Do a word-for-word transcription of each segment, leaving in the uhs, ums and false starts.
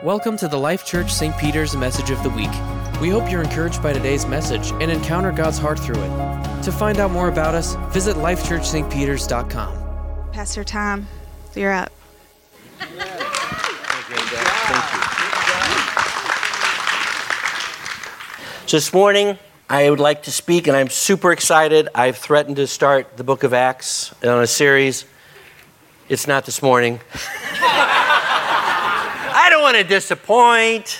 Welcome to the Life Church Saint Peter's Message of the Week. We hope you're encouraged by today's message and encounter God's heart through it. To find out more about us, visit life church st peters dot com. Pastor Tom, you're up. Thank you. So this morning, I would like to speak, and I'm super excited. I've threatened to start the book of Acts on a series. It's not this morning. I don't want to disappoint.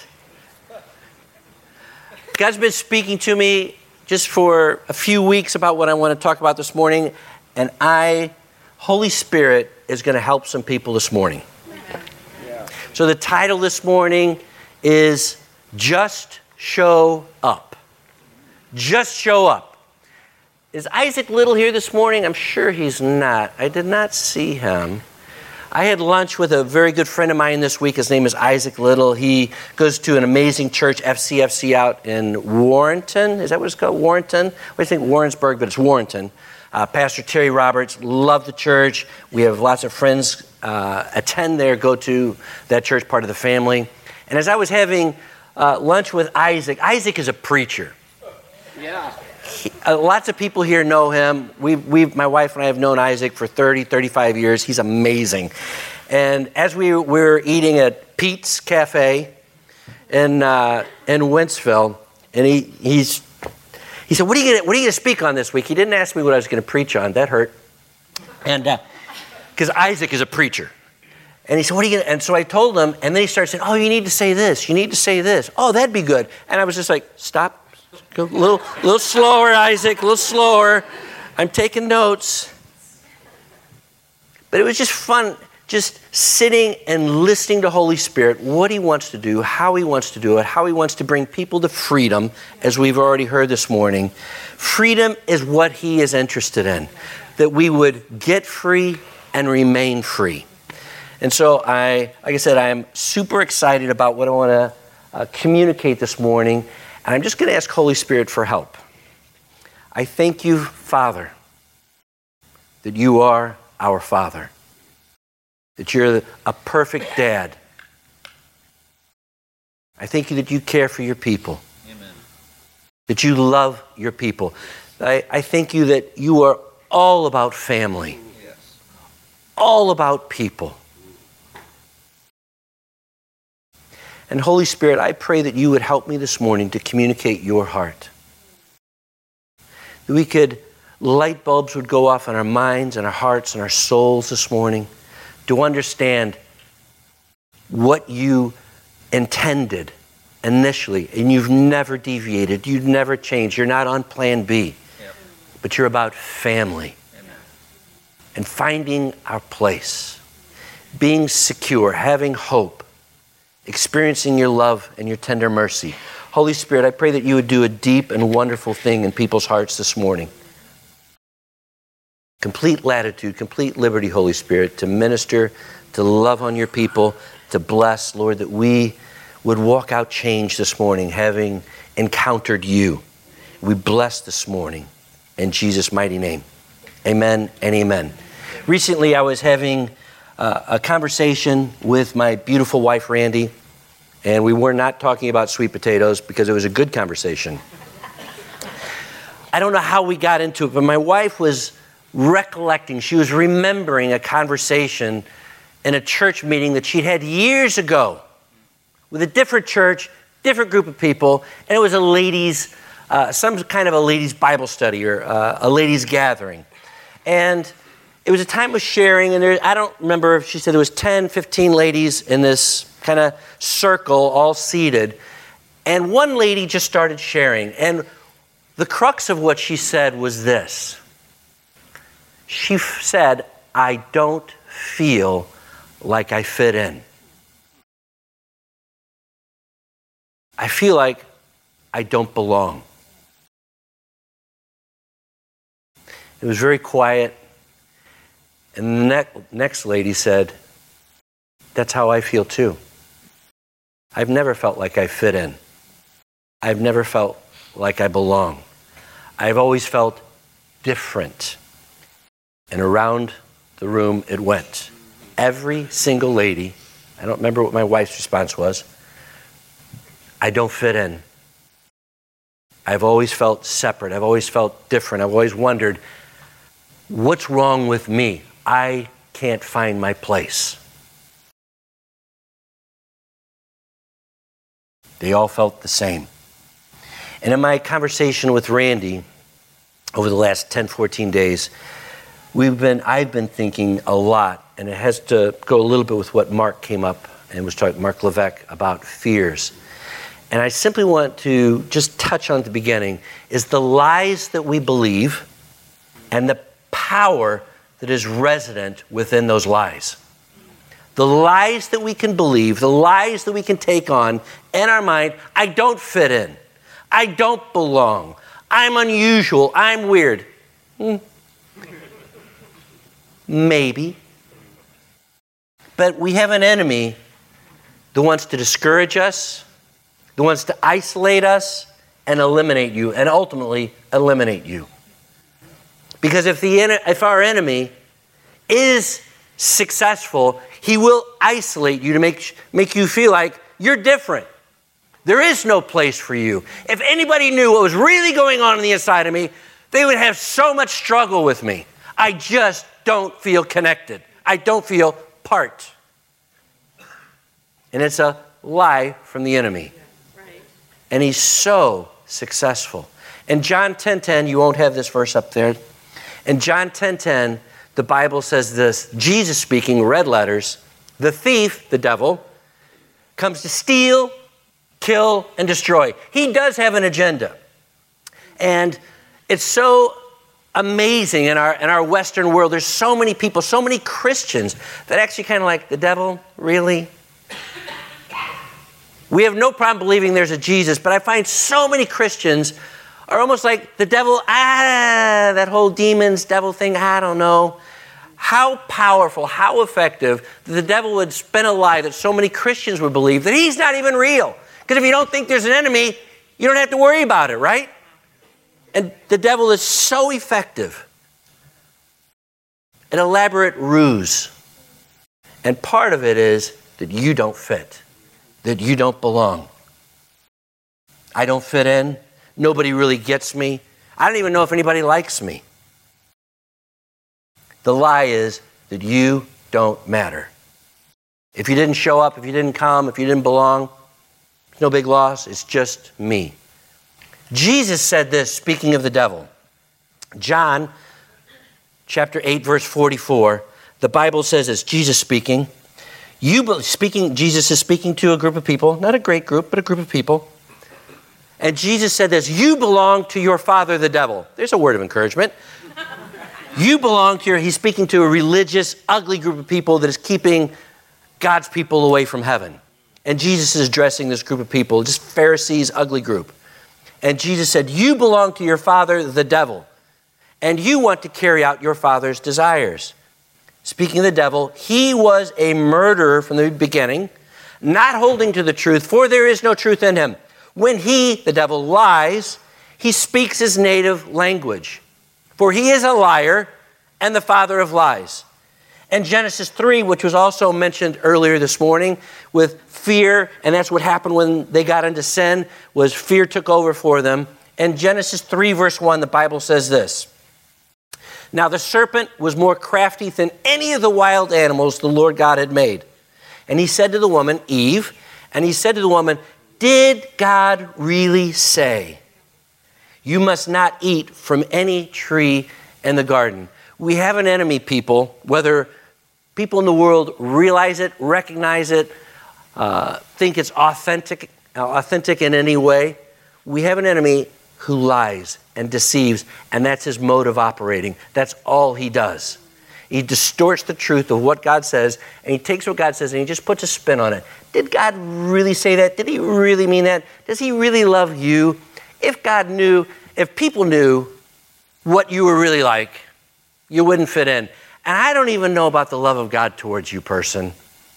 God's been speaking to me just for a few weeks about what I want to talk about this morning, and I, Holy Spirit, is going to help some people this morning. So the title this morning is Just Show Up. Just show up. Is Isaac Little here this morning? I'm sure he's not. I did not see him. I had lunch with a very good friend of mine this week. His name is Isaac Little. He goes to an amazing church, F C F C, out in Warrenton. Is that what it's called? Warrenton? We think Warrensburg, but it's Warrenton. Uh, Pastor Terry Roberts, love the church. We have lots of friends uh, attend there, go to that church, part of the family. And as I was having uh, lunch with Isaac, Isaac is a preacher. Yeah. He, uh, lots of people here know him. We, we, my wife and I have known Isaac for thirty, thirty-five years. He's amazing. And as we were eating at Pete's Cafe in uh, in Wentzville, and he he's he said, "What are you gonna What are you gonna speak on this week?" He didn't ask me what I was going to preach on. That hurt. And because uh, Isaac is a preacher, and he said, "What are you gonna?" And so I told him, and then he started saying, "Oh, you need to say this. You need to say this. Oh, that'd be good." And I was just like, "Stop." Go a little, little slower, Isaac, a little slower. I'm taking notes. But it was just fun, just sitting and listening to Holy Spirit, what he wants to do, how he wants to do it, how he wants to bring people to freedom, as we've already heard this morning. Freedom is what he is interested in, that we would get free and remain free. And so, I, like I said, I am super excited about what I want to uh, communicate this morning. And I'm just going to ask Holy Spirit for help. I thank you, Father, that you are our Father, that you're a perfect dad. I thank you that you care for your people, Amen. That you love your people. I, I thank you that you are all about family, yes. All about people. And Holy Spirit, I pray that you would help me this morning to communicate your heart. That we could, light bulbs would go off in our minds and our hearts and our souls this morning to understand what you intended initially. And you've never deviated. You've never changed. You're not on plan B. Yep. But you're about family. Amen. And finding our place. Being secure, having hope. Experiencing your love and your tender mercy. Holy Spirit, I pray that you would do a deep and wonderful thing in people's hearts this morning. Complete latitude, complete liberty, Holy Spirit, to minister, to love on your people, to bless, Lord, that we would walk out changed this morning, having encountered you. We bless this morning in Jesus' mighty name. Amen and amen. Recently, I was having Uh, a conversation with my beautiful wife, Randy, and we were not talking about sweet potatoes because it was a good conversation. I don't know how we got into it, but my wife was recollecting, she was remembering a conversation in a church meeting that she'd had years ago with a different church, different group of people, and it was a ladies, uh, some kind of a ladies' Bible study or uh, a ladies' gathering. And it was a time of sharing, and there, I don't remember if she said there was ten, fifteen ladies in this kind of circle, all seated. And one lady just started sharing. And the crux of what she said was this. She f- said, I don't feel like I fit in. I feel like I don't belong. It was very quiet. And the ne- next lady said, that's how I feel too. I've never felt like I fit in. I've never felt like I belong. I've always felt different. And around the room it went. Every single lady I don't remember what my wife's response was. I don't fit in. I've always felt separate. I've always felt different. I've always wondered, what's wrong with me? I can't find my place. They all felt the same. And in my conversation with Randy over the last ten, fourteen days, we've been, I've been thinking a lot, and it has to go a little bit with what Mark came up and was talking, Mark Levesque, about fears. And I simply want to just touch on at the beginning is the lies that we believe and the power that is resident within those lies. The lies that we can believe, the lies that we can take on in our mind. I don't fit in. I don't belong. I'm unusual. I'm weird. Hmm. Maybe. But we have an enemy that wants to discourage us, that wants to isolate us and eliminate you, and ultimately eliminate you. Because if the if our enemy is successful, he will isolate you to make, make you feel like you're different. There is no place for you. If anybody knew what was really going on on the inside of me, they would have so much struggle with me. I just don't feel connected. I don't feel part. And it's a lie from the enemy. And he's so successful. In John ten ten, you won't have this verse up there. In John ten ten, the Bible says this, Jesus speaking, red letters, the thief, the devil, comes to steal, kill, and destroy. He does have an agenda. And it's so amazing in our in our Western world. There's so many people, so many Christians that actually kind of like, the devil, really? We have no problem believing there's a Jesus, but I find so many Christians are almost like the devil, ah, that whole demons, devil thing, I don't know. How powerful, how effective that the devil would spin a lie that so many Christians would believe that he's not even real. Because if you don't think there's an enemy, you don't have to worry about it, right? And the devil is so effective. An elaborate ruse. And part of it is that you don't fit. That you don't belong. I don't fit in. Nobody really gets me. I don't even know if anybody likes me. The lie is that you don't matter. If you didn't show up, if you didn't come, if you didn't belong, it's no big loss. It's just me. Jesus said this, speaking of the devil. John chapter eight, verse forty-four, the Bible says this, Jesus speaking, You speaking, Jesus is speaking to a group of people, not a great group, but a group of people. And Jesus said this, you belong to your father, the devil. There's a word of encouragement. You belong to your, he's speaking to a religious, ugly group of people that is keeping God's people away from heaven. And Jesus is addressing this group of people, just Pharisees, ugly group. And Jesus said, you belong to your father, the devil, and you want to carry out your father's desires. Speaking of the devil, he was a murderer from the beginning, not holding to the truth, for there is no truth in him. When he, the devil, lies, he speaks his native language. For he is a liar and the father of lies. And Genesis three, which was also mentioned earlier this morning, with fear, and that's what happened when they got into sin, was fear took over for them. And Genesis three, verse one, the Bible says this. Now the serpent was more crafty than any of the wild animals the Lord God had made. And he said to the woman, Eve, and he said to the woman, did God really say, you must not eat from any tree in the garden? We have an enemy, people, whether people in the world realize it, recognize it, uh, think it's authentic, authentic in any way. We have an enemy who lies and deceives, and that's his mode of operating. That's all he does. He distorts the truth of what God says, and he takes what God says and he just puts a spin on it. Did God really say that? Did he really mean that? Does he really love you? If God knew, if people knew what you were really like, you wouldn't fit in. And I don't even know about the love of God towards you, person.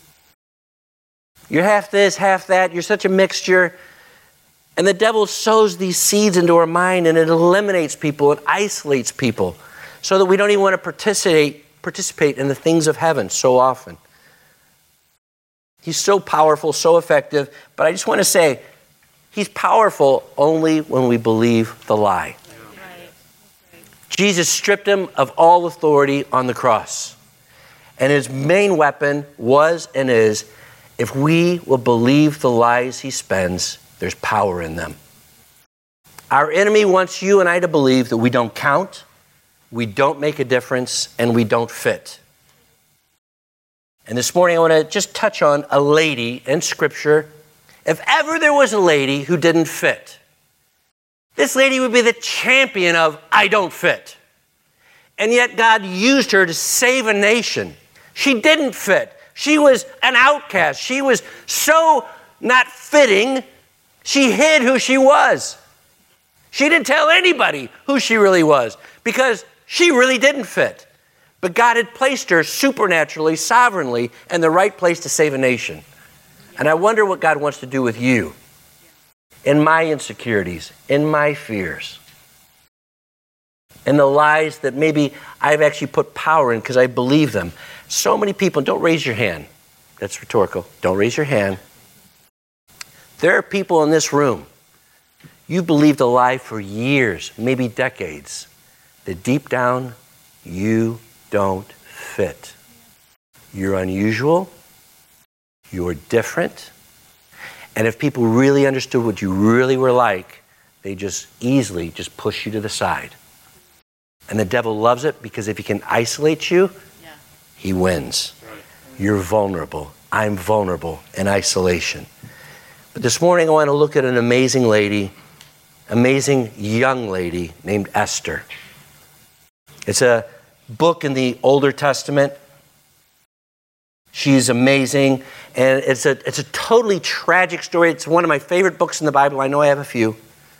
You're half this, half that. You're such a mixture. And the devil sows these seeds into our mind, and it eliminates people, it isolates people, so that we don't even want to participate, participate in the things of heaven so often. He's so powerful, so effective, but I just want to say, he's powerful only when we believe the lie. Right. Jesus stripped him of all authority on the cross. And his main weapon was and is, if we will believe the lies he spends, there's power in them. Our enemy wants you and I to believe that we don't count, we don't make a difference, and we don't fit. And this morning I want to just touch on a lady in Scripture. If ever there was a lady who didn't fit, this lady would be the champion of I don't fit. And yet God used her to save a nation. She didn't fit. She was an outcast. She was so not fitting, she hid who she was. She didn't tell anybody who she really was because she really didn't fit. But God had placed her supernaturally, sovereignly, in the right place to save a nation. And I wonder what God wants to do with you in my insecurities, in my fears, in the lies that maybe I've actually put power in because I believe them. So many people, don't raise your hand. That's rhetorical. Don't raise your hand. There are people in this room, you believed a lie for years, maybe decades, that deep down you don't fit. You're unusual. You're different. And if people really understood what you really were like, they just easily just push you to the side. And the devil loves it because if he can isolate you, yeah. he wins. Right. You're vulnerable. I'm vulnerable in isolation. But this morning I want to look at an amazing lady, amazing young lady named Esther. It's a book in the Older Testament. She's amazing, and it's a it's a totally tragic story. It's one of my favorite books in the Bible. I know I have a few.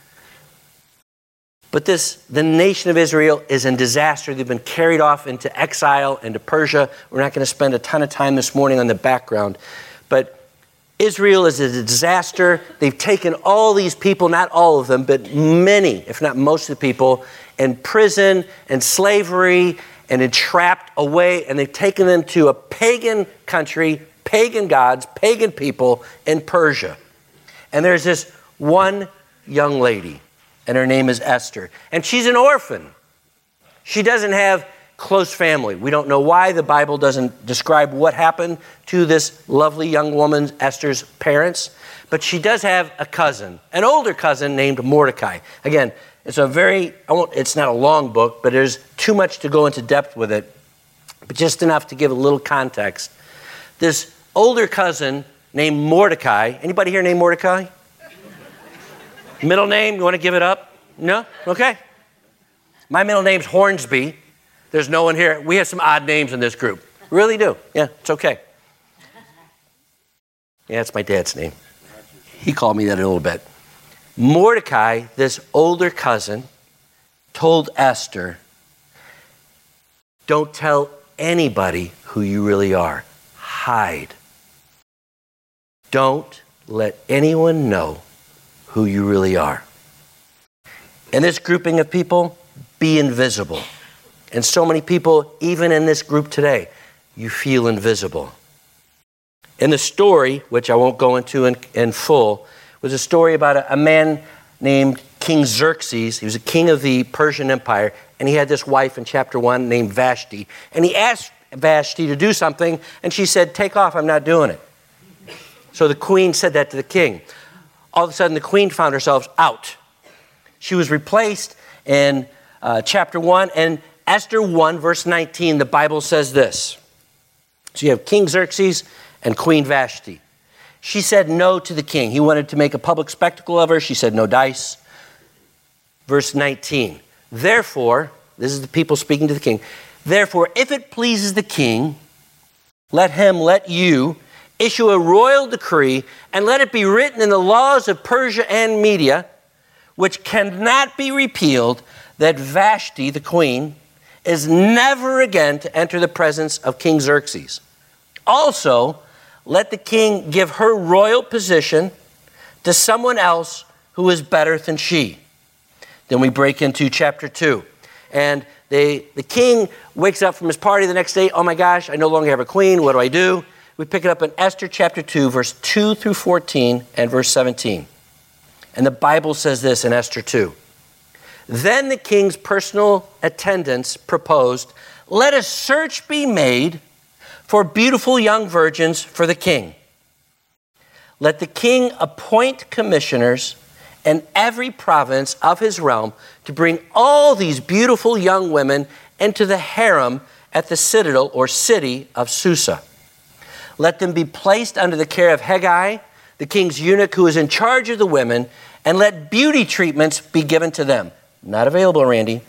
But this, the nation of Israel is in disaster. They've been carried off into exile into Persia. We're not going to spend a ton of time this morning on the background. But Israel is a disaster. They've taken all these people, not all of them, but many, if not most of the people, in prison and slavery and entrapped away. And they've taken them to a pagan country, pagan gods, pagan people in Persia. And there's this one young lady, and her name is Esther. And she's an orphan. She doesn't have close family. We don't know why. The Bible doesn't describe what happened to this lovely young woman, Esther's parents. But she does have a cousin, an older cousin named Mordecai. Again, it's a very, I won't, it's not a long book, but there's too much to go into depth with it. But just enough to give a little context. This older cousin named Mordecai. Anybody here named Mordecai? Middle name, you want to give it up? No? Okay. My middle name's Hornsby. There's no one here. We have some odd names in this group. Really do. Yeah, it's okay. Yeah, it's my dad's name. He called me that a little bit. Mordecai, this older cousin, told Esther, don't tell anybody who you really are. Hide. Don't let anyone know who you really are. In this grouping of people, be invisible. And so many people, even in this group today, you feel invisible. In the story, which I won't go into in, in full, was a story about a, a man named King Xerxes. He was a king of the Persian Empire, and he had this wife in chapter one named Vashti. And he asked Vashti to do something, and she said, take off, I'm not doing it. So the queen said that to the king. All of a sudden, the queen found herself out. She was replaced in uh, chapter one, and Esther one, verse nineteen, the Bible says this. So you have King Xerxes and Queen Vashti. She said no to the king. He wanted to make a public spectacle of her. She said no dice. Verse nineteen, therefore, this is the people speaking to the king, therefore, if it pleases the king, let him, let you, issue a royal decree, and let it be written in the laws of Persia and Media, which cannot be repealed, that Vashti, the queen, is never again to enter the presence of King Xerxes. Also, let the king give her royal position to someone else who is better than she. Then we break into chapter two. And they, the king wakes up from his party the next day. Oh my gosh, I no longer have a queen. What do I do? we pick it up in Esther chapter two, verse two through fourteen and verse seventeen. And the Bible says this in Esther two. Then the king's personal attendants proposed, let a search be made for beautiful young virgins for the king. Let the king appoint commissioners in every province of his realm to bring all these beautiful young women into the harem at the citadel or city of Susa. Let them be placed under the care of Hegai, the king's eunuch who is in charge of the women, and let beauty treatments be given to them. Not available, Randy.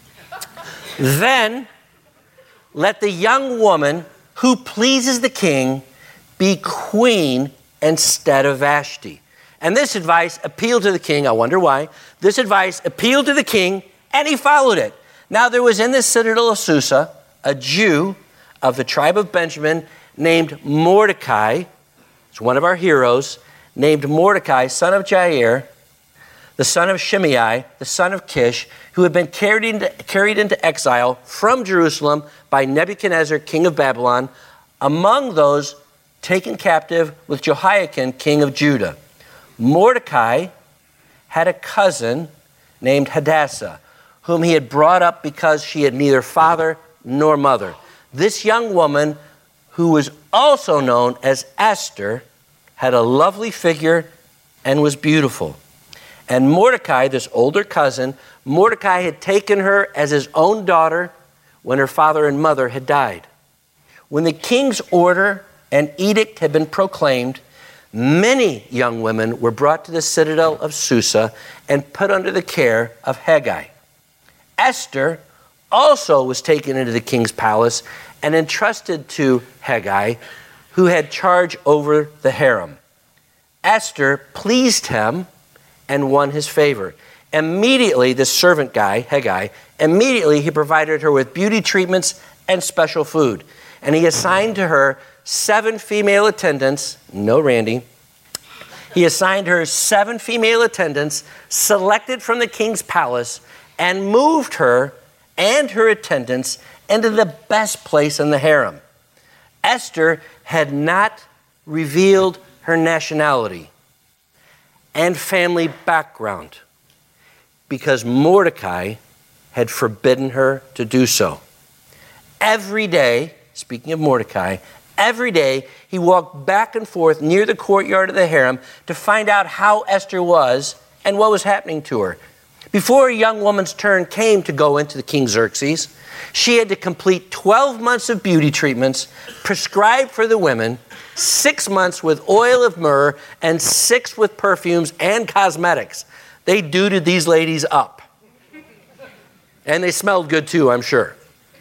Then let the young woman who pleases the king be queen instead of Vashti. And this advice appealed to the king. I wonder why. This advice appealed to the king, and he followed it. Now there was in the citadel of Susa a Jew of the tribe of Benjamin named Mordecai. It's one of our heroes, named Mordecai, son of Jair, the son of Shimei, the son of Kish, who had been carried into, carried into exile from Jerusalem by Nebuchadnezzar, king of Babylon, among those taken captive with Jehoiakim, king of Judah. Mordecai had a cousin named Hadassah, whom he had brought up because she had neither father nor mother. This young woman, who was also known as Esther, had a lovely figure and was beautiful. And Mordecai, this older cousin, Mordecai had taken her as his own daughter when her father and mother had died. When the king's order and edict had been proclaimed, many young women were brought to the citadel of Susa and put under the care of Hegai. Esther also was taken into the king's palace and entrusted to Hegai, who had charge over the harem. Esther pleased him and won his favor. Immediately, this servant guy, Hegai, immediately he provided her with beauty treatments and special food. And he assigned to her seven female attendants, no Randy. He assigned her seven female attendants selected from the king's palace and moved her and her attendants into the best place in the harem. Esther had not revealed her nationality and family background because Mordecai had forbidden her to do so. Every day, speaking of Mordecai, every day he walked back and forth near the courtyard of the harem to find out how Esther was and what was happening to her. Before a young woman's turn came to go into the King Xerxes, she had to complete twelve months of beauty treatments prescribed for the women, six months with oil of myrrh, and six with perfumes and cosmetics. They duded these ladies up. And they smelled good too, I'm sure.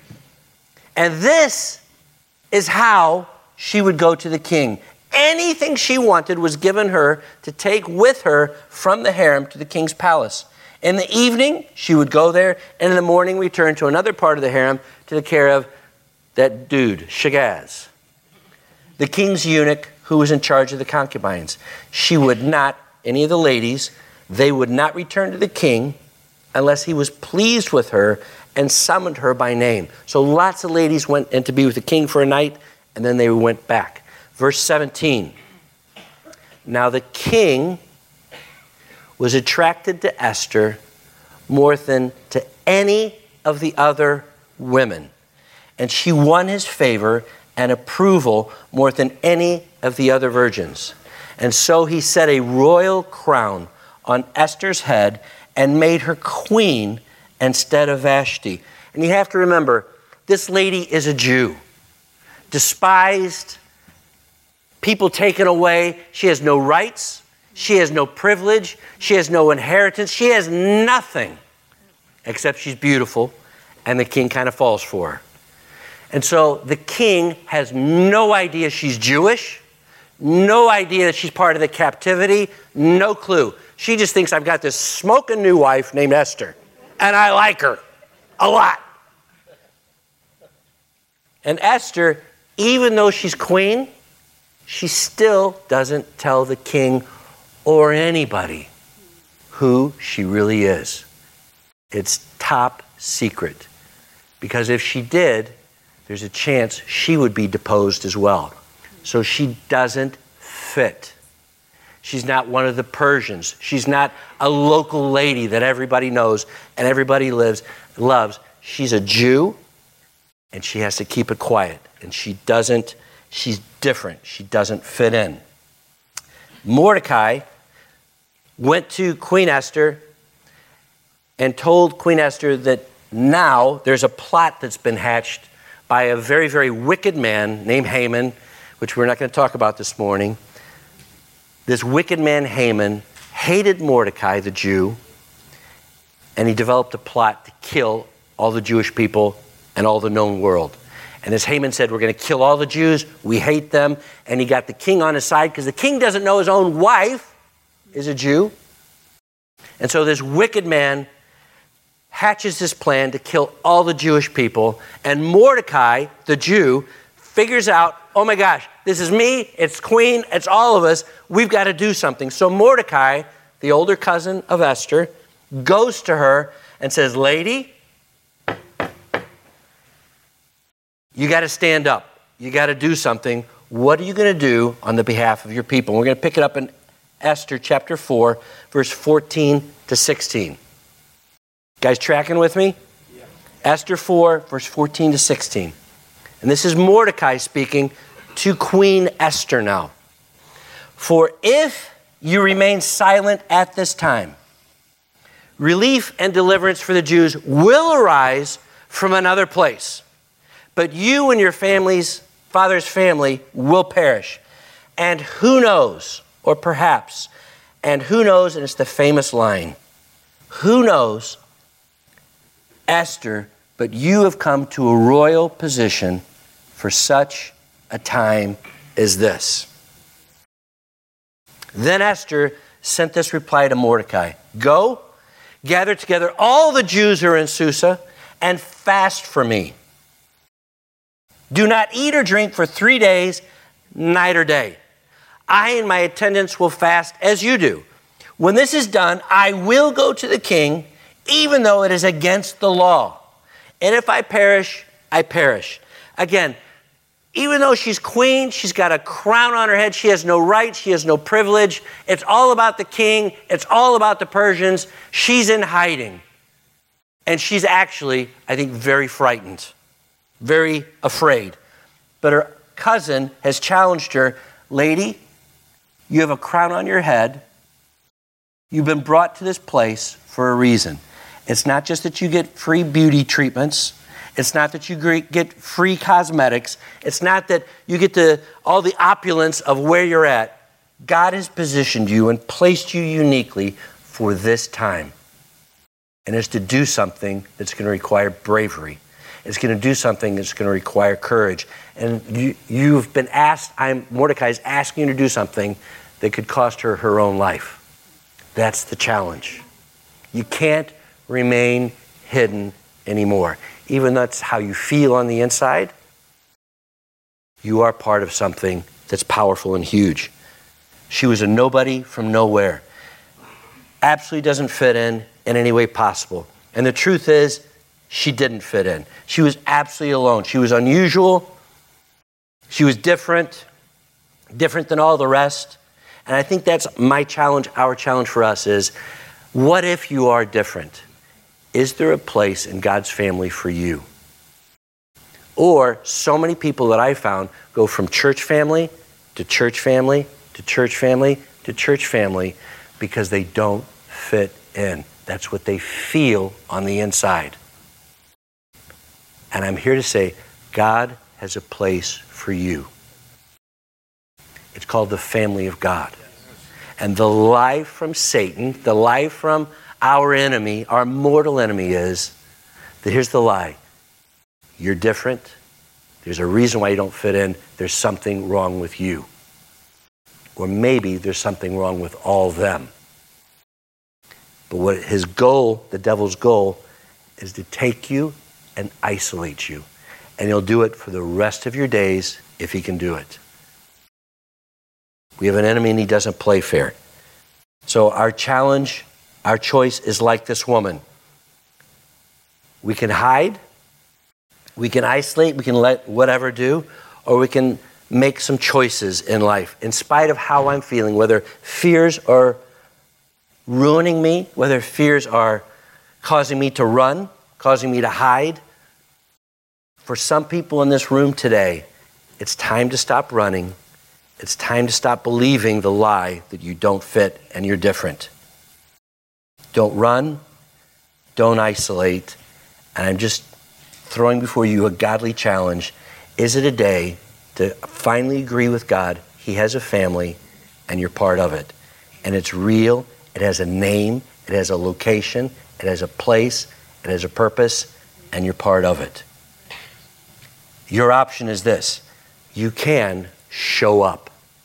And this is how she would go to the king. Anything she wanted was given her to take with her from the harem to the king's palace. In the evening, she would go there, and in the morning return to another part of the harem to the care of that dude, Shagaz, the king's eunuch who was in charge of the concubines. She would not, any of the ladies, they would not return to the king unless he was pleased with her and summoned her by name. So lots of ladies went in to be with the king for a night, and then they went back. Verse seventeen. Now the king was attracted to Esther more than to any of the other women, and she won his favor and approval more than any of the other virgins. And so he set a royal crown on Esther's head and made her queen instead of Vashti. And you have to remember, this lady is a Jew, despised, people taken away. She has no rights. She has no privilege. She has no inheritance. She has nothing except she's beautiful, and the king kind of falls for her. And so the king has no idea she's Jewish, no idea that she's part of the captivity, no clue. She just thinks, I've got this smoking new wife named Esther, and I like her a lot. And Esther, even though she's queen, she still doesn't tell the king or anybody who she really is. It's top secret. Because if she did, there's a chance she would be deposed as well. So she doesn't fit. She's not one of the Persians. She's not a local lady that everybody knows and everybody lives loves. She's a Jew, and she has to keep it quiet. And she doesn't, she's different. She doesn't fit in. Mordecai went to Queen Esther and told Queen Esther that now there's a plot that's been hatched by a very, very wicked man named Haman, which we're not going to talk about this morning. This wicked man, Haman, hated Mordecai, the Jew, and he developed a plot to kill all the Jewish people and all the known world. And as Haman said, we're going to kill all the Jews. We hate them. And he got the king on his side because the king doesn't know his own wife is a Jew. And so this wicked man hatches this plan to kill all the Jewish people. And Mordecai, the Jew, figures out, oh my gosh, this is me, it's Queen, it's all of us. We've got to do something. So Mordecai, the older cousin of Esther, goes to her and says, lady, you got to stand up. You got to do something. What are you going to do on the behalf of your people? And we're going to pick it up in Esther chapter four, verse fourteen to sixteen. Guys tracking with me? Yeah. Esther four, verse fourteen to sixteen. And this is Mordecai speaking to Queen Esther now. For if you remain silent at this time, relief and deliverance for the Jews will arise from another place. But you and your family's father's family will perish. And who knows, or perhaps, and who knows, and it's the famous line, who knows, Esther, but you have come to a royal position for such a time as this. Then Esther sent this reply to Mordecai. Go, gather together all the Jews who are in Susa and fast for me. Do not eat or drink for three days, night or day. I and my attendants will fast as you do. When this is done, I will go to the king, even though it is against the law. And if I perish, I perish. Again, even though she's queen, she's got a crown on her head. She has no rights. She has no privilege. It's all about the king. It's all about the Persians. She's in hiding. And she's actually, I think, very frightened, very afraid. But her cousin has challenged her, lady, you have a crown on your head. You've been brought to this place for a reason. It's not just that you get free beauty treatments. It's not that you get free cosmetics. It's not that you get the, all the opulence of where you're at. God has positioned you and placed you uniquely for this time. And it's to do something that's going to require bravery. It's going to do something that's going to require courage. And you, you've been asked, I'm, Mordecai is asking you to do something that could cost her her own life. That's the challenge. You can't remain hidden anymore. Even though that's how you feel on the inside, you are part of something that's powerful and huge. She was a nobody from nowhere. Absolutely doesn't fit in in any way possible. And the truth is, she didn't fit in. She was absolutely alone. She was unusual. She was different, different than all the rest. And I think that's my challenge, our challenge for us is, what if you are different? Is there a place in God's family for you? Or so many people that I found go from church family to church family to church family to church family because they don't fit in. That's what they feel on the inside. And I'm here to say, God has a place for you. It's called the family of God. And the lie from Satan, the lie from our enemy, our mortal enemy is that here's the lie. You're different. There's a reason why you don't fit in. There's something wrong with you. Or maybe there's something wrong with all of them. But what his goal, the devil's goal, is to take you and isolate you. And he'll do it for the rest of your days if he can do it. We have an enemy and he doesn't play fair. So our challenge, our choice is like this woman. We can hide, we can isolate, we can let whatever do, or we can make some choices in life, in spite of how I'm feeling, whether fears are ruining me, whether fears are causing me to run, causing me to hide. For some people in this room today, it's time to stop running. It's time to stop believing the lie that you don't fit and you're different. Don't run. Don't isolate. And I'm just throwing before you a godly challenge. Is it a day to finally agree with God? He has a family and you're part of it. And it's real. It has a name. It has a location. It has a place. It has a purpose. And you're part of it. Your option is this. You can show up.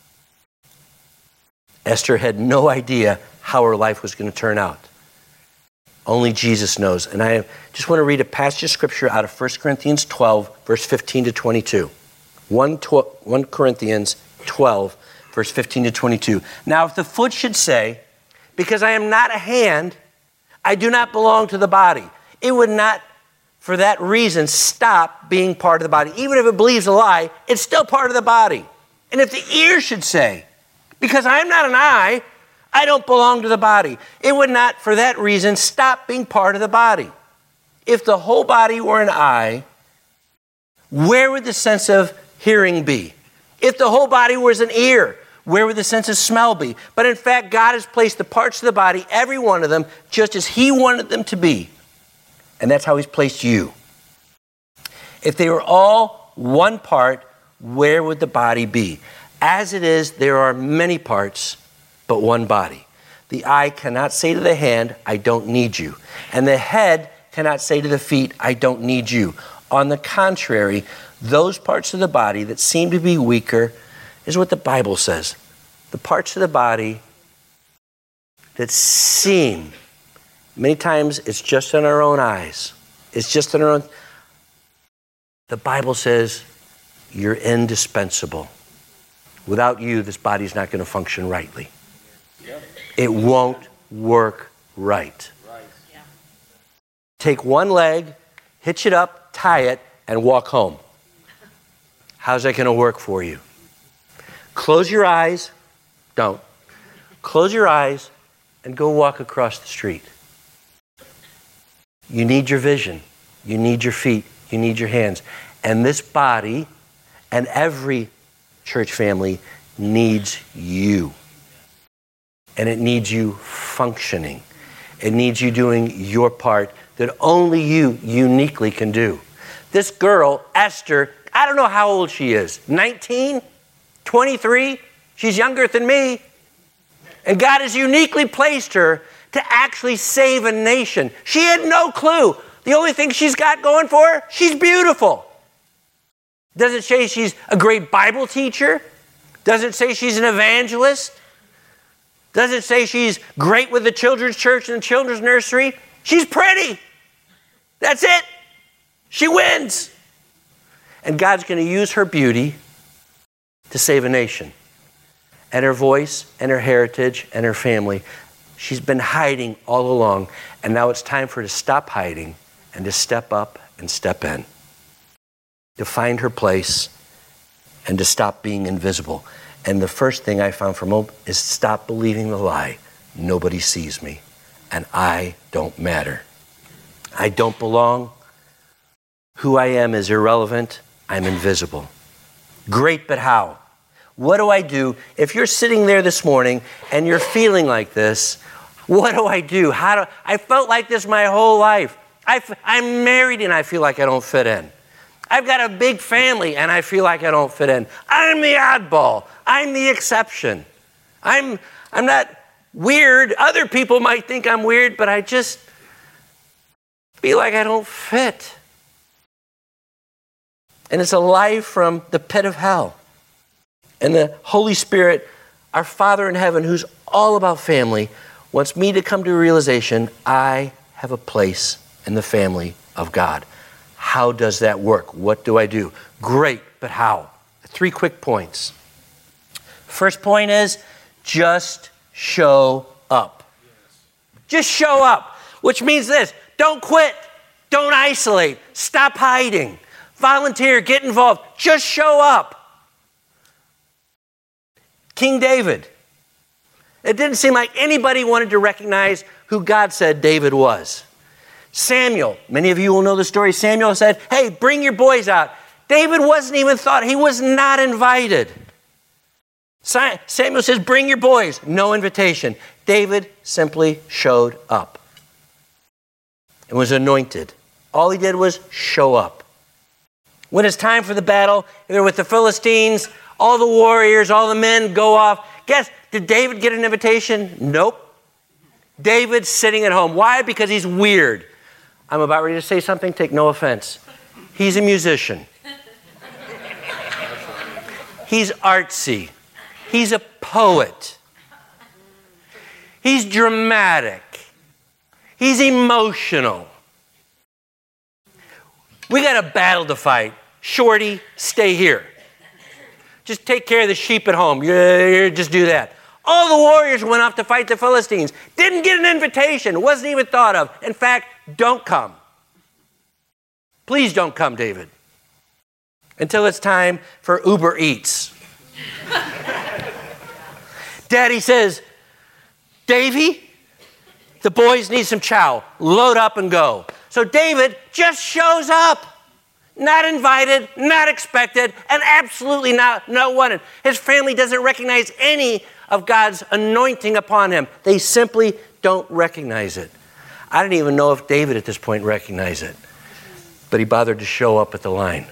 Esther had no idea how her life was going to turn out. Only Jesus knows. And I just want to read a passage of scripture out of First Corinthians twelve, verse fifteen to twenty-two. First Corinthians twelve, verse fifteen to twenty-two. Now, if the foot should say, because I am not a hand, I do not belong to the body, it would not, for that reason, stop being part of the body. Even if it believes a lie, it's still part of the body. And if the ear should say, because I'm not an eye, I don't belong to the body, it would not, for that reason, stop being part of the body. If the whole body were an eye, where would the sense of hearing be? If the whole body was an ear, where would the sense of smell be? But in fact, God has placed the parts of the body, every one of them, just as He wanted them to be. And that's how He's placed you. If they were all one part, where would the body be? As it is, there are many parts, but one body. The eye cannot say to the hand, I don't need you. And the head cannot say to the feet, I don't need you. On the contrary, those parts of the body that seem to be weaker is what the Bible says. The parts of the body that seem, many times it's just in our own eyes. It's just in our own. The Bible says you're indispensable. Without you, this body's not going to function rightly. Yep. It won't work right. Right. Yeah. Take one leg, hitch it up, tie it, and walk home. How's that going to work for you? Close your eyes. Don't. Close your eyes and go walk across the street. You need your vision. You need your feet. You need your hands. And this body and every church family needs you. And it needs you functioning. It needs you doing your part that only you uniquely can do. This girl, Esther, I don't know how old she is. nineteen? twenty-three? She's younger than me. And God has uniquely placed her to actually save a nation. She had no clue. The only thing she's got going for her, she's beautiful. Doesn't say she's a great Bible teacher. Doesn't say she's an evangelist. Doesn't say she's great with the children's church and the children's nursery. She's pretty. That's it. She wins. And God's going to use her beauty to save a nation. And her voice and her heritage and her family. She's been hiding all along. And now it's time for her to stop hiding and to step up and step in. To find her place and to stop being invisible. And the first thing I found from Hope is stop believing the lie. Nobody sees me and I don't matter. I don't belong. Who I am is irrelevant. I'm invisible. Great, but how? What do I do? If you're sitting there this morning and you're feeling like this, what do I do? How do I felt like this my whole life. I, I'm married and I feel like I don't fit in. I've got a big family and I feel like I don't fit in. I'm the oddball. I'm the exception. I'm, I'm not weird. Other people might think I'm weird, but I just feel like I don't fit. And it's a lie from the pit of hell. And the Holy Spirit, our Father in heaven, who's all about family, wants me to come to a realization, I have a place in the family of God. How does that work? What do I do? Great, but how? Three quick points. First point is just show up. Just show up, which means this. Don't quit. Don't isolate. Stop hiding. Volunteer. Get involved. Just show up. King David. It didn't seem like anybody wanted to recognize who God said David was. Samuel, many of you will know the story. Samuel said, hey, bring your boys out. David wasn't even thought, he was not invited. Samuel says, bring your boys. No invitation. David simply showed up and was anointed. All he did was show up. When it's time for the battle, they're with the Philistines, all the warriors, all the men go off. Guess, did David get an invitation? Nope. David's sitting at home. Why? Because he's weird. I'm about ready to say something, take no offense. He's a musician. He's artsy. He's a poet. He's dramatic. He's emotional. We got a battle to fight. Shorty, stay here. Just take care of the sheep at home. Yeah, just do that. All the warriors went off to fight the Philistines. Didn't get an invitation. Wasn't even thought of. In fact, don't come. Please don't come, David. Until it's time for Uber Eats. Daddy says, Davy, the boys need some chow. Load up and go. So David just shows up. Not invited, not expected, and absolutely not, not wanted. His family doesn't recognize any of God's anointing upon him. They simply don't recognize it. I don't even know if David at this point recognized it, but he bothered to show up at the line.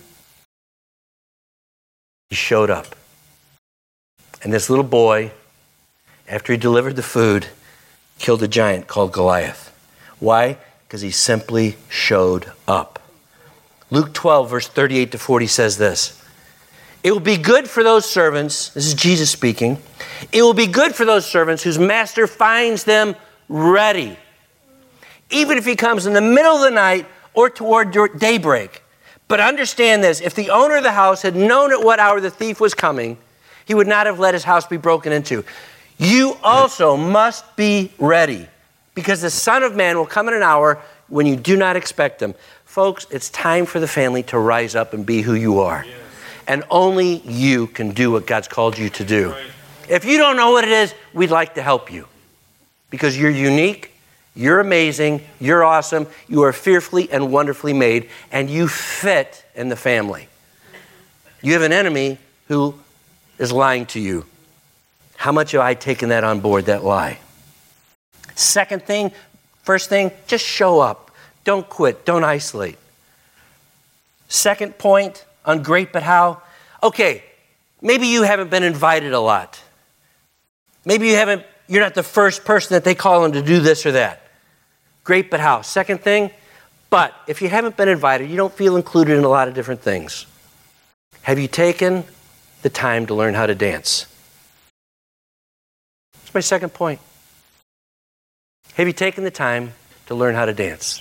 He showed up. And this little boy, after he delivered the food, killed a giant called Goliath. Why? Because he simply showed up. Luke twelve, verse thirty-eight to forty says this. It will be good for those servants, this is Jesus speaking, it will be good for those servants whose master finds them ready, even if he comes in the middle of the night or toward daybreak. But understand this, if the owner of the house had known at what hour the thief was coming, he would not have let his house be broken into. You also must be ready, because the Son of Man will come in an hour when you do not expect him. Folks, it's time for the family to rise up and be who you are. Yes. And only you can do what God's called you to do. Right. If you don't know what it is, we'd like to help you. Because you're unique, you're amazing, you're awesome, you are fearfully and wonderfully made, and you fit in the family. You have an enemy who is lying to you. How much have I taken that on board, that lie? Second thing, first thing, just show up. Don't quit. Don't isolate. Second point on Great But How. Okay, maybe you haven't been invited a lot. Maybe you haven't, you're not the first person that they call on to do this or that. Great But How. Second thing, but if you haven't been invited, you don't feel included in a lot of different things. Have you taken the time to learn how to dance? That's my second point. Have you taken the time to learn how to dance?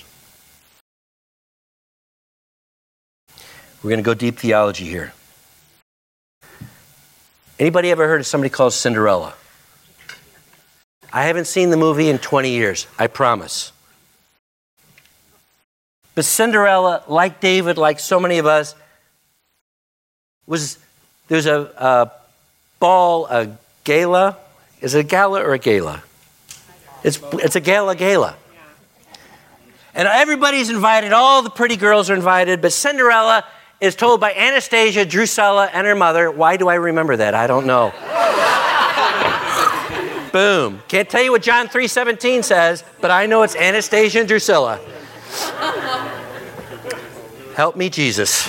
We're going to go deep theology here. Anybody ever heard of somebody called Cinderella? I haven't seen the movie in twenty years, I promise. But Cinderella, like David, like so many of us, was, there's a, a ball, a gala. Is it a gala or a gala? It's, it's a gala gala. And everybody's invited, all the pretty girls are invited, but Cinderella is told by Anastasia, Drusilla, and her mother. Why do I remember that? I don't know. Boom. Can't tell you what John three seventeen says, but I know it's Anastasia and Drusilla. Help me, Jesus.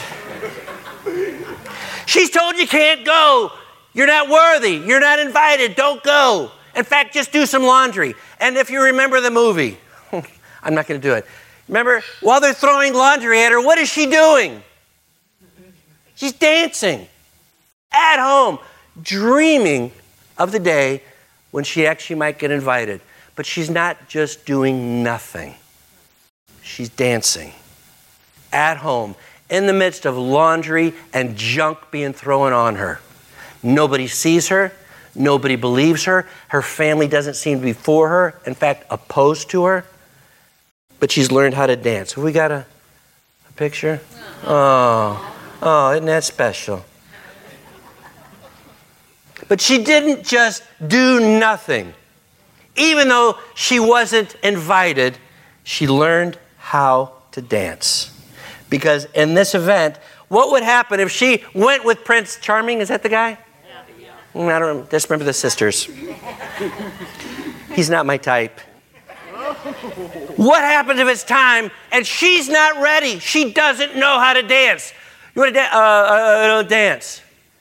She's told you can't go. You're not worthy. You're not invited. Don't go. In fact, just do some laundry. And if you remember the movie, I'm not going to do it. Remember, while they're throwing laundry at her, what is she doing? She's dancing at home, dreaming of the day when she actually might get invited. But she's not just doing nothing. She's dancing at home in the midst of laundry and junk being thrown on her. Nobody sees her. Nobody believes her. Her family doesn't seem to be for her. In fact, opposed to her. But she's learned how to dance. Have we got a, a picture? Oh. Oh, isn't that special? But she didn't just do nothing. Even though she wasn't invited, she learned how to dance. Because in this event, what would happen if she went with Prince Charming? Is that the guy? Yeah. I don't just remember the sisters. He's not my type. What happens if it's time and she's not ready? She doesn't know how to dance. You want to da- uh, uh, dance?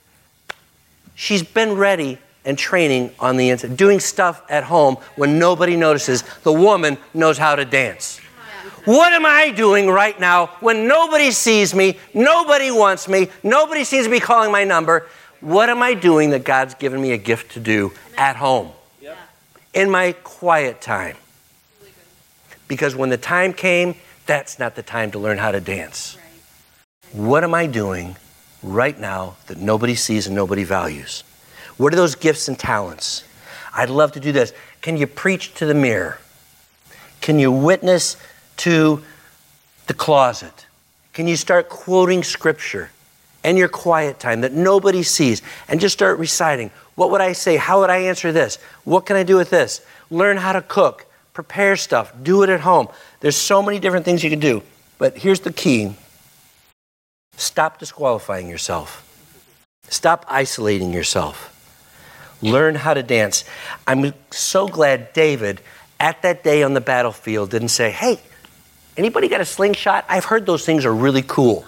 She's been ready and training on the inside, doing stuff at home when nobody notices. The woman knows how to dance. What am I doing right now when nobody sees me, nobody wants me, nobody seems to be calling my number? What am I doing that God's given me a gift to do at home? Yep. In my quiet time? Because when the time came, that's not the time to learn how to dance. Right. What am I doing right now that nobody sees and nobody values? What are those gifts and talents? I'd love to do this. Can you preach to the mirror? Can you witness to the closet? Can you start quoting scripture in your quiet time that nobody sees and just start reciting? What would I say? How would I answer this? What can I do with this? Learn how to cook, prepare stuff, do it at home. There's so many different things you can do. But here's the key. Stop disqualifying yourself. Stop isolating yourself. Learn how to dance. I'm so glad David, at that day on the battlefield, didn't say, hey, anybody got a slingshot? I've heard those things are really cool.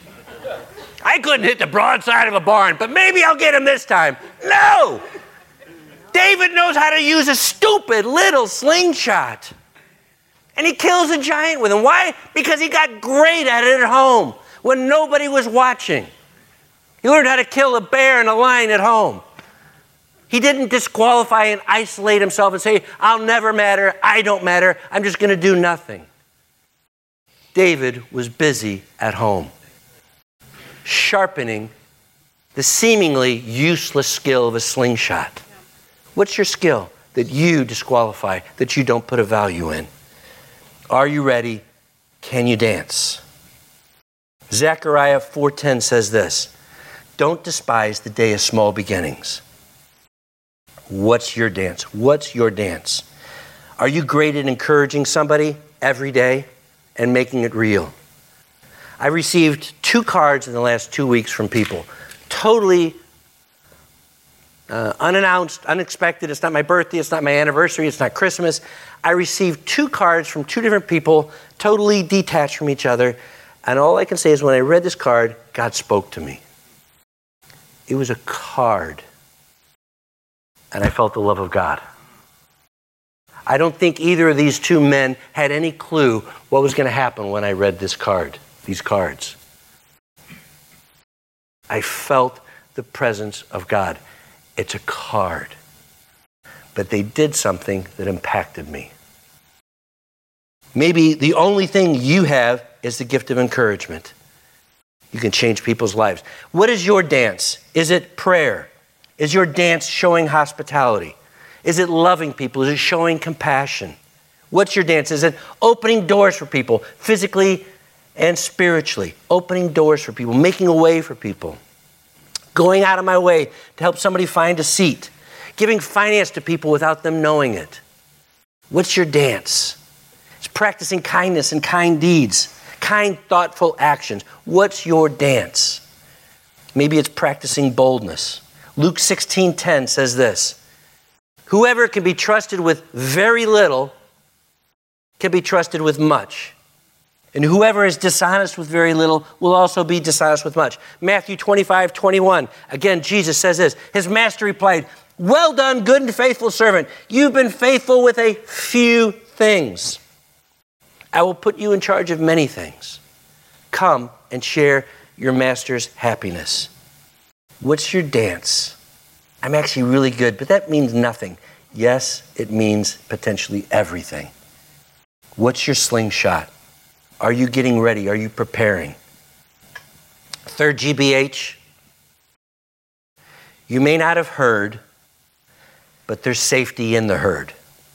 I couldn't hit the broadside of a barn, but maybe I'll get him this time. No! David knows how to use a stupid little slingshot. And he kills a giant with him. Why? Because he got great at it at home when nobody was watching. He learned how to kill a bear and a lion at home. He didn't disqualify and isolate himself and say, I'll never matter, I don't matter, I'm just going to do nothing. David was busy at home, sharpening the seemingly useless skill of a slingshot. What's your skill that you disqualify, that you don't put a value in? Are you ready? Can you dance? Zechariah four ten says this, don't despise the day of small beginnings. What's your dance? What's your dance? Are you great at encouraging somebody every day and making it real? I received two cards in the last two weeks from people. Totally uh, unannounced, unexpected. It's not my birthday. It's not my anniversary. It's not Christmas. I received two cards from two different people, totally detached from each other. And all I can say is when I read this card, God spoke to me. It was a card. And I felt the love of God. I don't think either of these two men had any clue what was going to happen when I read this card, these cards. I felt the presence of God. It's a card. But they did something that impacted me. Maybe the only thing you have is the gift of encouragement. You can change people's lives. What is your dance? Is it prayer? Is your dance showing hospitality? Is it loving people? Is it showing compassion? What's your dance? Is it opening doors for people, physically and spiritually? Opening doors for people, making a way for people. Going out of my way to help somebody find a seat. Giving finance to people without them knowing it. What's your dance? It's practicing kindness and kind deeds. Kind, thoughtful actions. What's your dance? Maybe it's practicing boldness. Luke sixteen ten says this, whoever can be trusted with very little can be trusted with much. And whoever is dishonest with very little will also be dishonest with much. Matthew twenty-five twenty-one, again, Jesus says this, his master replied, well done, good and faithful servant. You've been faithful with a few things. I will put you in charge of many things. Come and share your master's happiness. What's your dance? I'm actually really good, but that means nothing. Yes, it means potentially everything. What's your slingshot? Are you getting ready? Are you preparing? Third G B H. You may not have heard, but there's safety in the herd.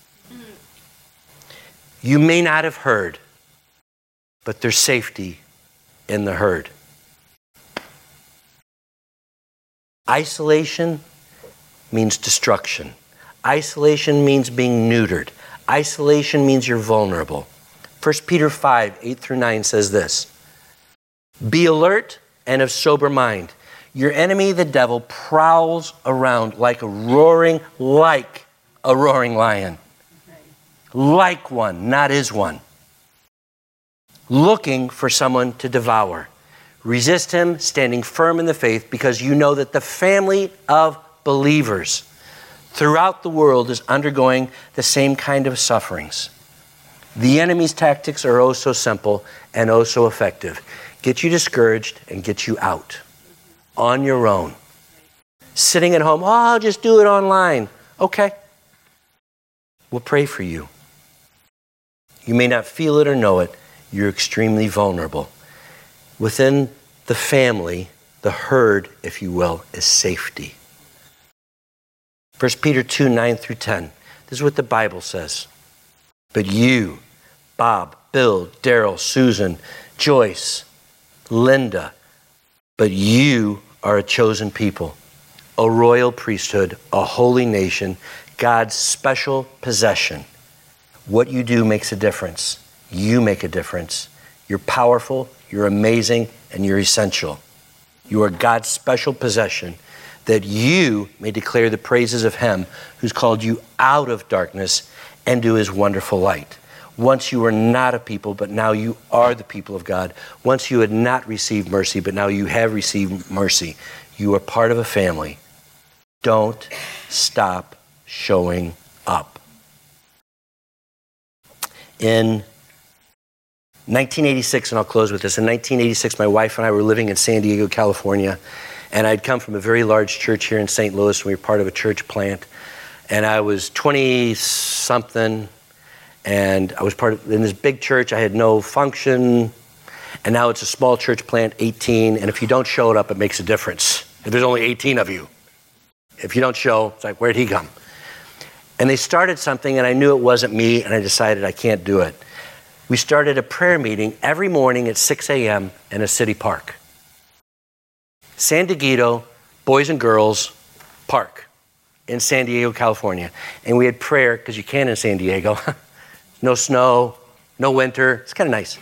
You may not have heard, but there's safety in the herd. Isolation means destruction. Isolation means being neutered. Isolation means you're vulnerable. First Peter five, eight through nine says this. Be alert and of sober mind. Your enemy, the devil, prowls around like a roaring, like a roaring lion. Like one, not is one. Looking for someone to devour. Resist him, standing firm in the faith, because you know that the family of believers throughout the world is undergoing the same kind of sufferings. The enemy's tactics are oh so simple and oh so effective. Get you discouraged and get you out on your own. Sitting at home, oh, I'll just do it online. Okay. We'll pray for you. You may not feel it or know it. You're extremely vulnerable. Within the family, the herd, if you will, is safety. First Peter two, nine through ten. This is what the Bible says. But you, Bob, Bill, Daryl, Susan, Joyce, Linda, but you are a chosen people, a royal priesthood, a holy nation, God's special possession. What you do makes a difference. You make a difference. You're powerful, you're amazing, and you're essential. You are God's special possession, that you may declare the praises of him who's called you out of darkness into his wonderful light. Once you were not a people, but now you are the people of God. Once you had not received mercy, but now you have received mercy. You are part of a family. Don't stop showing up. In nineteen eighty-six, and I'll close with this. In nineteen eighty-six, my wife and I were living in San Diego, California, and I'd come from a very large church here in Saint Louis. We were part of a church plant, and I was twenty-something, and I was part of, in this big church. I had no function, and now it's a small church plant, eighteen, and if you don't show it up, it makes a difference. If there's only eighteen of you. If you don't show, it's like, where'd he come? And they started something, and I knew it wasn't me, and I decided I can't do it. We started a prayer meeting every morning at six a.m. in a city park. San Diego Boys and Girls Park in San Diego, California. And we had prayer, because you can in San Diego. No snow, no winter. It's kind of nice.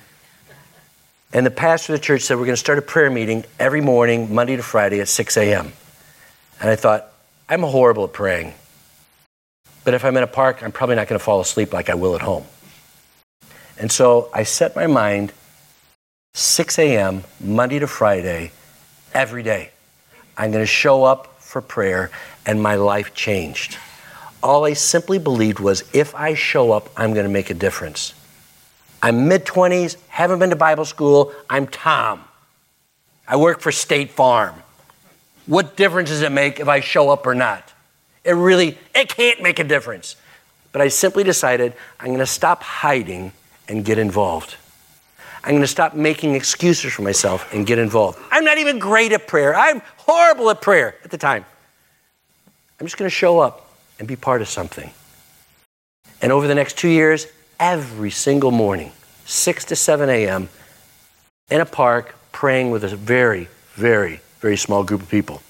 And the pastor of the church said, we're going to start a prayer meeting every morning, Monday to Friday at six a.m. And I thought, I'm horrible at praying. But if I'm in a park, I'm probably not going to fall asleep like I will at home. And so I set my mind, six a.m., Monday to Friday, every day. I'm going to show up for prayer, and my life changed. All I simply believed was, if I show up, I'm going to make a difference. I'm mid-twenties, haven't been to Bible school. I'm Tom. I work for State Farm. What difference does it make if I show up or not? It really, it can't make a difference. But I simply decided I'm going to stop hiding and get involved. I'm going to stop making excuses for myself and get involved. I'm not even great at prayer. I'm horrible at prayer at the time. I'm just going to show up and be part of something. And over the next two years, every single morning, six to seven a.m., in a park, praying with a very, very, very small group of people.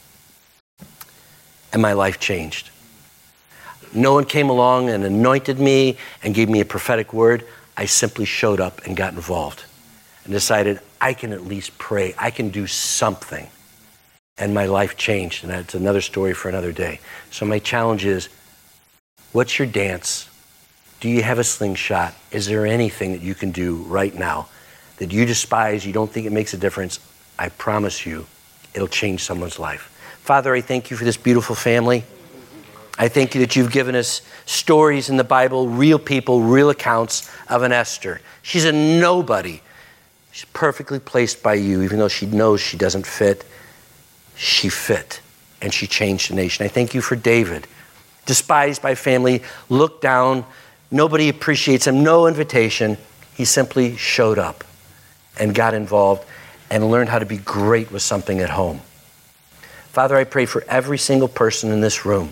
And my life changed. No one came along and anointed me and gave me a prophetic word. I simply showed up and got involved and decided I can at least pray. I can do something. And my life changed. And that's another story for another day. So my challenge is, what's your dance? Do you have a slingshot? Is there anything that you can do right now that you despise, you don't think it makes a difference? I promise you, it'll change someone's life. Father, I thank you for this beautiful family. I thank you that you've given us stories in the Bible, real people, real accounts of an Esther. She's a nobody. She's perfectly placed by you, even though she knows she doesn't fit. She fit, and she changed the nation. I thank you for David, despised by family, looked down, nobody appreciates him, no invitation. He simply showed up and got involved and learned how to be great with something at home. Father, I pray for every single person in this room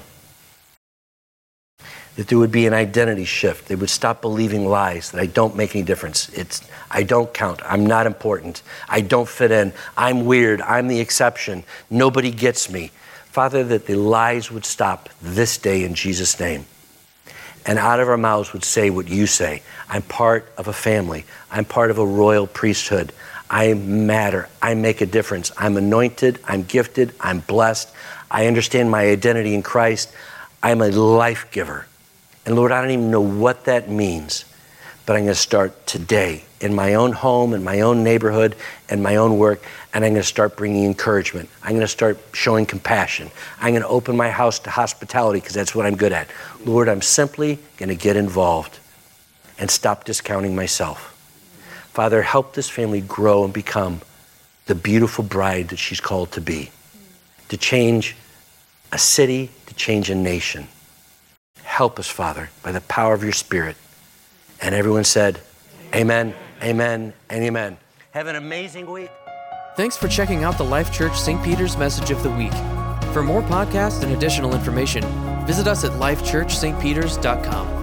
that there would be an identity shift. They would stop believing lies, that I don't make any difference. It's, I don't count. I'm not important. I don't fit in. I'm weird. I'm the exception. Nobody gets me. Father, that the lies would stop this day in Jesus' name. And out of our mouths would say what you say. I'm part of a family. I'm part of a royal priesthood. I matter. I make a difference. I'm anointed. I'm gifted. I'm blessed. I understand my identity in Christ. I'm a life giver. And Lord, I don't even know what that means, but I'm going to start today in my own home, in my own neighborhood, and my own work, and I'm going to start bringing encouragement. I'm going to start showing compassion. I'm going to open my house to hospitality because that's what I'm good at. Lord, I'm simply going to get involved and stop discounting myself. Father, help this family grow and become the beautiful bride that she's called to be, to change a city, to change a nation. Help us, Father, by the power of your Spirit. And everyone said, amen, amen, and amen. Have an amazing week. Thanks for checking out the Life Church Saint Peter's Message of the Week. For more podcasts and additional information, visit us at life church st peters dot com.